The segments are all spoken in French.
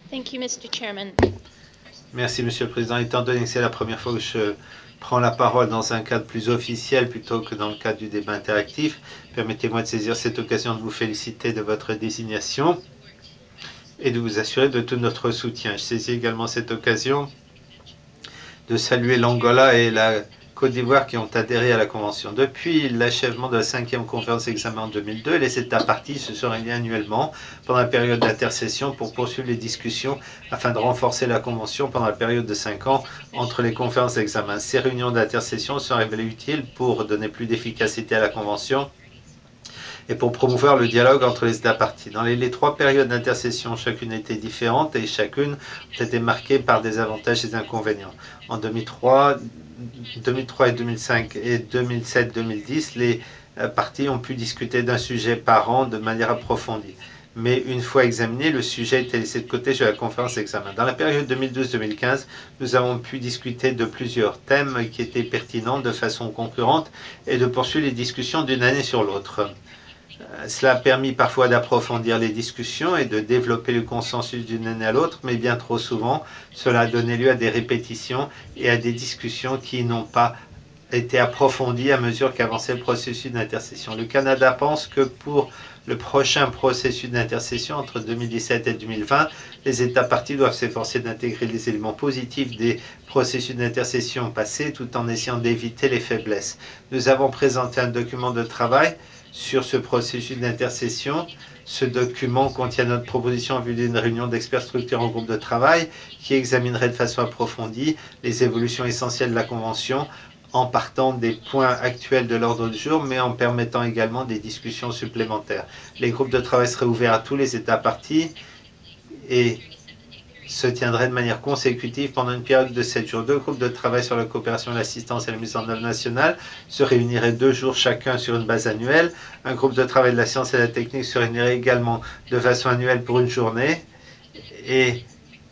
Thank you, Mr. Chairman. Merci, Monsieur le Président. Étant donné que c'est la première fois que je prends la parole dans un cadre plus officiel plutôt que dans le cadre du débat interactif, permettez-moi de saisir cette occasion de vous féliciter de votre désignation et de vous assurer de tout notre soutien. Je saisis également cette occasion de saluer l'Angola et la Côte d'Ivoire qui ont adhéré à la Convention. Depuis l'achèvement de la 5e conférence d'examen en 2002, les États parties se sont réunis annuellement pendant la période d'intercession pour poursuivre les discussions afin de renforcer la Convention pendant la période de 5 ans entre les conférences d'examen. Ces réunions d'intercession sont révélées utiles pour donner plus d'efficacité à la Convention et pour promouvoir le dialogue entre les États parties. Dans les 3 périodes d'intercession, chacune était différente et chacune a été marquée par des avantages et des inconvénients. En 2003 et 2005 et 2007-2010, les parties ont pu discuter d'un sujet par an de manière approfondie. Mais une fois examiné, le sujet a été laissé de côté sur la conférence d'examen. Dans la période 2012-2015, nous avons pu discuter de plusieurs thèmes qui étaient pertinents de façon concurrente et de poursuivre les discussions d'une année sur l'autre. Cela a permis parfois d'approfondir les discussions et de développer le consensus d'une année à l'autre, mais bien trop souvent, cela a donné lieu à des répétitions et à des discussions qui n'ont pas été approfondies à mesure qu'avançait le processus d'intercession. Le Canada pense que pour le prochain processus d'intercession entre 2017 et 2020, les États parties doivent s'efforcer d'intégrer les éléments positifs des processus d'intercession passés tout en essayant d'éviter les faiblesses. Nous avons présenté un document de travail sur ce processus d'intercession. Ce document contient notre proposition en vue d'une réunion d'experts structurés en groupe de travail qui examinerait de façon approfondie les évolutions essentielles de la Convention en partant des points actuels de l'ordre du jour, mais en permettant également des discussions supplémentaires. Les groupes de travail seraient ouverts à tous les États parties et se tiendraient de manière consécutive pendant une période de 7 jours. 2 groupes de travail sur la coopération, l'assistance et la mise en œuvre nationale se réuniraient 2 jours chacun sur une base annuelle. Un groupe de travail de la science et de la technique se réunirait également de façon annuelle pour une journée et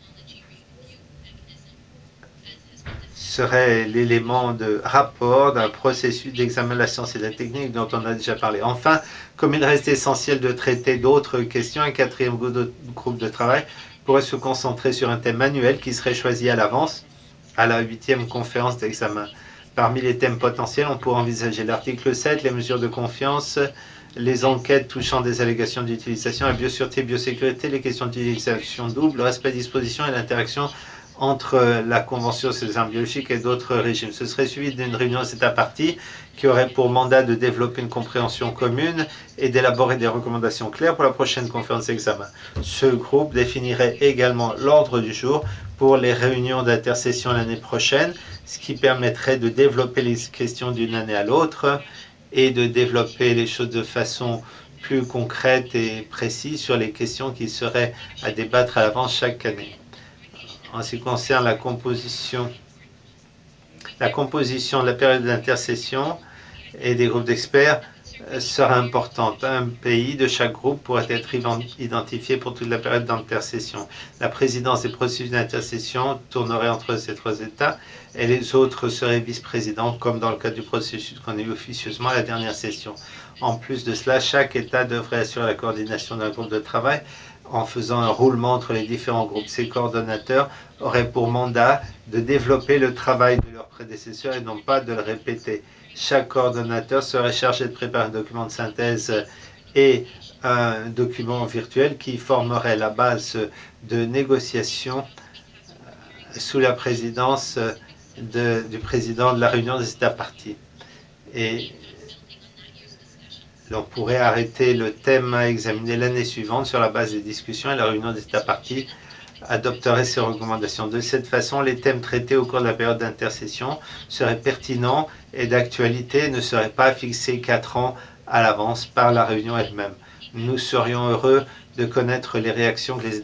serait l'élément de rapport d'un processus d'examen de la science et de la technique dont on a déjà parlé. Enfin, comme il reste essentiel de traiter d'autres questions, un 4e groupe de travail pourrait se concentrer sur un thème annuel qui serait choisi à l'avance à la 8e conférence d'examen. Parmi les thèmes potentiels, on pourrait envisager l'article 7, les mesures de confiance, les enquêtes touchant des allégations d'utilisation, la biosécurité, biosécurité, les questions d'utilisation double, le respect des dispositions et l'interaction entre la Convention sur les armes biologiques et d'autres régimes. Ce serait suivi d'une réunion des États parties qui aurait pour mandat de développer une compréhension commune et d'élaborer des recommandations claires pour la prochaine conférence d'examen. Ce groupe définirait également l'ordre du jour pour les réunions d'intercession l'année prochaine, ce qui permettrait de développer les questions d'une année à l'autre et de développer les choses de façon plus concrète et précise sur les questions qui seraient à débattre à l'avance chaque année. En ce qui concerne la composition de la période d'intercession et des groupes d'experts sera importante. Un pays de chaque groupe pourrait être identifié pour toute la période d'intercession. La présidence des processus d'intercession tournerait entre ces 3 États et les autres seraient vice-présidents, comme dans le cas du processus qu'on a eu officieusement à la dernière session. En plus de cela, chaque État devrait assurer la coordination d'un groupe de travail en faisant un roulement entre les différents groupes. Ces coordonnateurs auraient pour mandat de développer le travail de leurs prédécesseurs et non pas de le répéter. Chaque coordonnateur serait chargé de préparer un document de synthèse et un document virtuel qui formerait la base de négociation sous la présidence du président de la réunion des États parties. Et on pourrait arrêter le thème à examiner l'année suivante sur la base des discussions et la réunion des États parties adopterait ces recommandations. De cette façon, les thèmes traités au cours de la période d'intercession seraient pertinents et d'actualité et ne seraient pas fixés 4 ans à l'avance par la réunion elle-même. Nous serions heureux de connaître les réactions que les